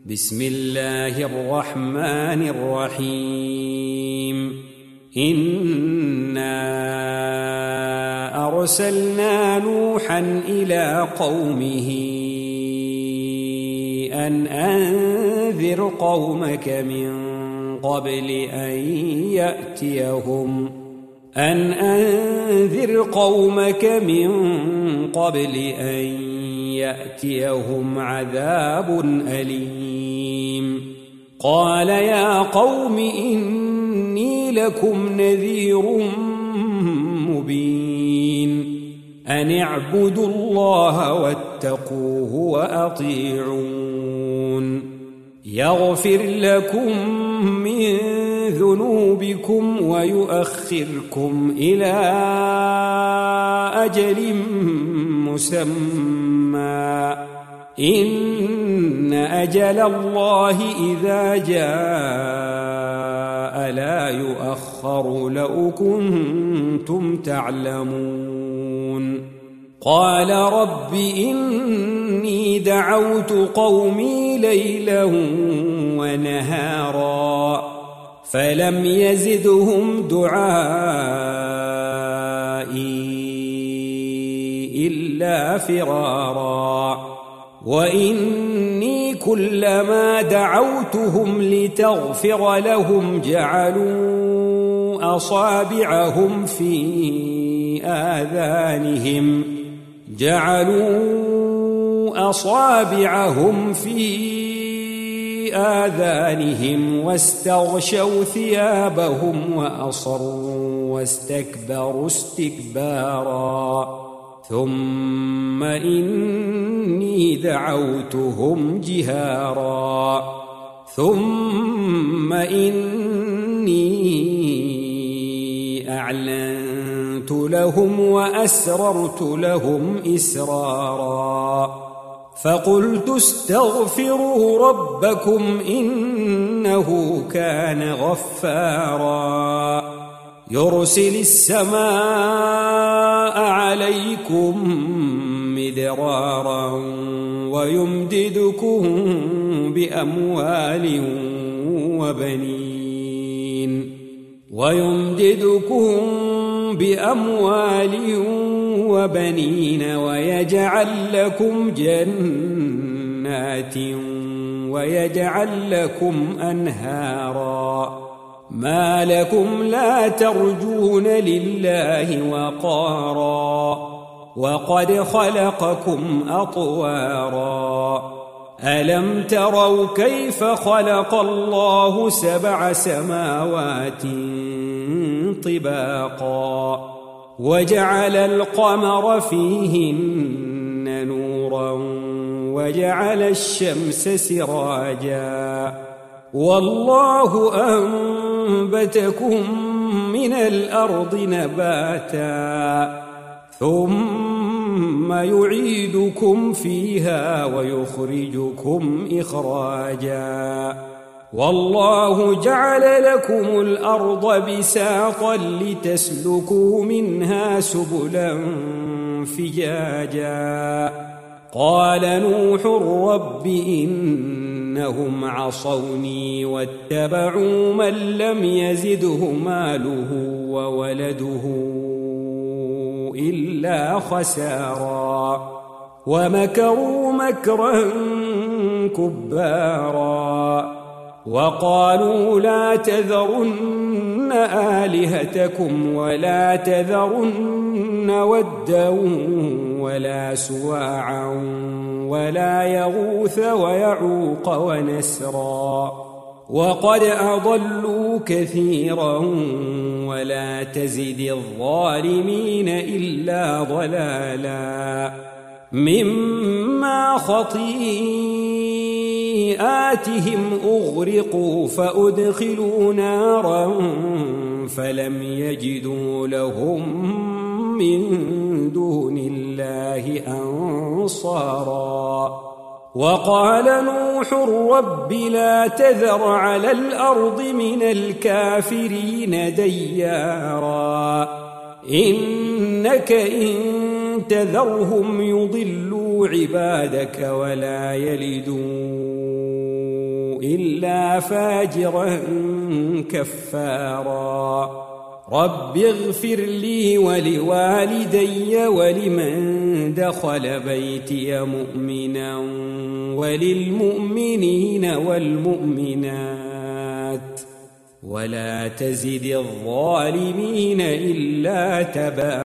بسم الله الرحمن الرحيم إنا أرسلنا نوحا إلى قومه أن أنذر قومك من قبل أن يأتيهم عذاب أليم قال يا قوم إني لكم نذير مبين أن اعبدوا الله واتقوه وأطيعون يغفر لكم من ذنوبكم ويؤخركم إلى أجل مسمى إن أجل الله إذا جاء لا يؤخر لو كنتم تعلمون قال رب إني دعوت قومي ليلا ونهارا فلم يزدهم دعائي إلا فرارا وإني كلما دعوتهم لتغفر لهم جعلوا أصابعهم في آذانهم واستغشوا ثيابهم وأصروا واستكبروا استكبارا ثم إني دعوتهم جهارا ثم إني أعلنت لهم وأسررت لهم إسرارا فقلت استغفروا ربكم إنه كان غفارا يرسل السماء عليكم مدرارا ويمددكم بأموال وبنين ويجعل لكم جنات ويجعل لكم أنهارا ما لكم لا ترجون لله وقارا وقد خلقكم أطوارا ألم تروا كيف خلق الله 7 سماوات طباقا وجعل القمر فيهن نورا وجعل الشمس سراجا والله أنبتكم من الأرض نباتا ثم يعيدكم فيها ويخرجكم إخراجا والله جعل لكم الأرض بساطا لتسلكوا منها سبلا فجاجا قال نوح رب إنهم عصوني واتبعوا من لم يزده ماله وولده إلا خسارا ومكروا مكرا كبارا وقالوا لا تذرن آلهتكم ولا تذرن ودا ولا سواعا ولا يغوث ويعوق ونسرا وقد أضلوا كثيرا ولا تزد الظالمين إلا ضلالا مما خطيئاتهم أغرقوا فأدخلوا نارا فلم يجدوا لهم من دون الله أنصارا وقال نوح رب لا تذر على الأرض من الكافرين ديارا إنك إن تذرهم يضلوا عبادك ولا يلدون إلا فاجرا كفارا رب اغفر لي ولوالدي ولمن دخل بيتي مؤمنا وللمؤمنين والمؤمنات ولا تزد الظالمين إلا تبارا.